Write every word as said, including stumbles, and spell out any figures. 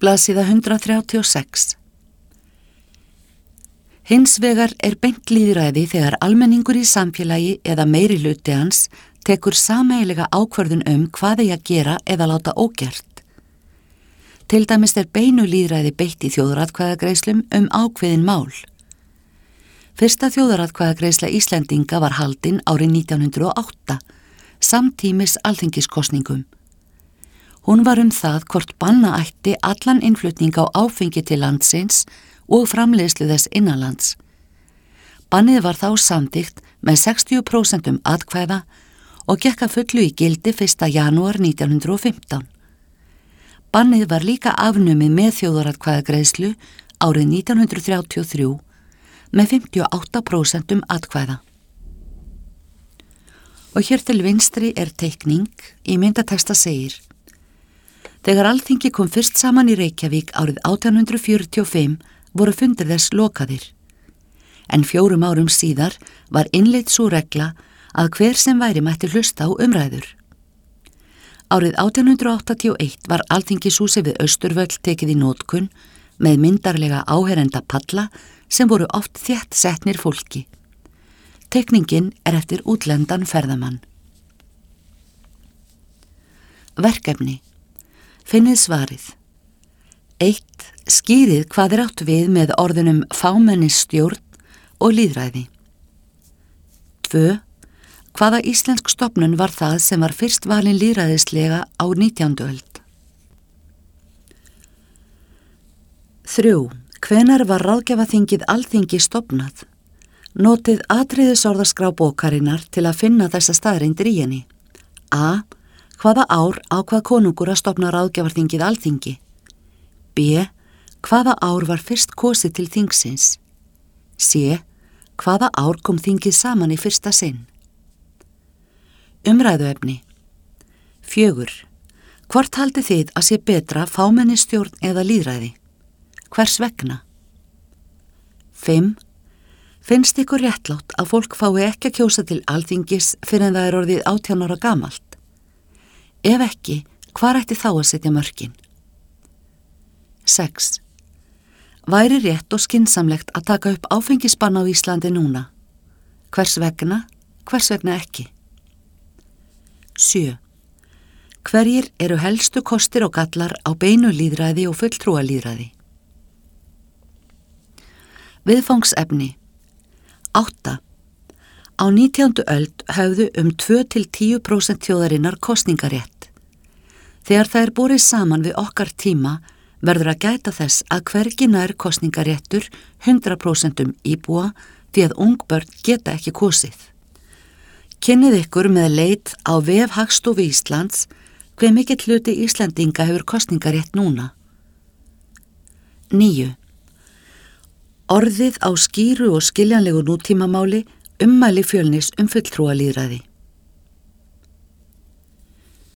Blaðsíða hundrað þrjátíu og sex. Hins vegar er beint lýðræði þegar almenningur í samfélagi eða meiri hluti hans tekur sameiginlega ákvörðun um hvað eigi að gera eða láta ógert. Til dæmis er beinu lýðræði beitt í þjóðaratkvæðagreiðslum um ákveðin mál. Fyrsta þjóðaratkvæðagreiðsla Íslendinga var haldin árið nítján hundruð og átta, samtímis alþingiskosningum. Hún var um það hvort banna ætti allan innflutning á áfengi til landsins og framleiðslu þess innanlands. Bannið var þá samþykkt með sextíu prósent atkvæða og gekk að fullu í gildi fyrsta janúar nítján hundruð og fimmtán. Bannið var líka afnumið með þjóðaratkvæðagreiðslu árið nítján hundruð þrjátíu og þrjú með fimmtíu og átta prósent atkvæða. Og hér til vinstri er teikning, í myndatexta segir: Þegar Alþingi kom fyrst saman í Reykjavík árið átján hundruð fjörutíu og fimm voru fundir þess lokaðir. En fjórum árum síðar var innleidd sú regla að hver sem væri mætti hlusta á umræður. Árið átján hundruð áttatíu og eitt var Alþingishúsið við Austurvöll tekið í notkun með myndarlega áherenda palla sem voru oft þétt setnir fólki. Teikningin er eftir útlendan ferðamann. Verkefni. Finnið svarið. eitt. Skýrið hvað er átt við með orðunum fámennisstjórn og lýðræði. tvö. Hvaða íslensk stofnun var það sem var fyrst valin lýðræðislega á nítjándu öld? þrjú. Hvenær var ráðgjafaþingið Alþingi stofnað? Notið atriðisorðaskrá bókarinnar til að finna þessa staðreyndir í henni. A. Hvaða ár ákvað konungur að stofna ráðgjafarþingið Alþingi? B. Hvaða ár var fyrst kosið til þingsins? C. Hvaða ár kom þingið saman í fyrsta sinn? Umræðuefni. fjögur. Hvort haldið þið að sé betra fámennisstjórn eða lýðræði? Hvers vegna? fimm. Finnst ykkur réttlátt að fólk fái ekki að kjósa til Alþingis fyrir en það er orðið átján ára gamalt? Ef ekki, hvar ætti þá að setja mörkin? sex. Væri rétt og skynsamlegt að taka upp áfengisbann á Íslandi núna? Hvers vegna, hvers vegna ekki? sjö. Hverjir eru helstu kostir og gallar á beinu lýðræði og fulltrúa lýðræði? Viðfangsefni. átta. Á nítjándu öld höfðu um tvö til tíu prósent þjóðarinnar kosningarétt. Þegar það er borið saman við okkar tíma verður að gæta þess að hvergi nær kosningaréttur hundrað prósent íbúa því að ungbörn geta ekki kosið. Kynnið ykkur með leit á vef Hagstofu Íslands hve mikill hluti Íslendinga hefur kosningarétt núna. níu. Orðið á skýru og skiljanlegu nútímamáli ummæli Fjölnis um fulltrúalýðræði.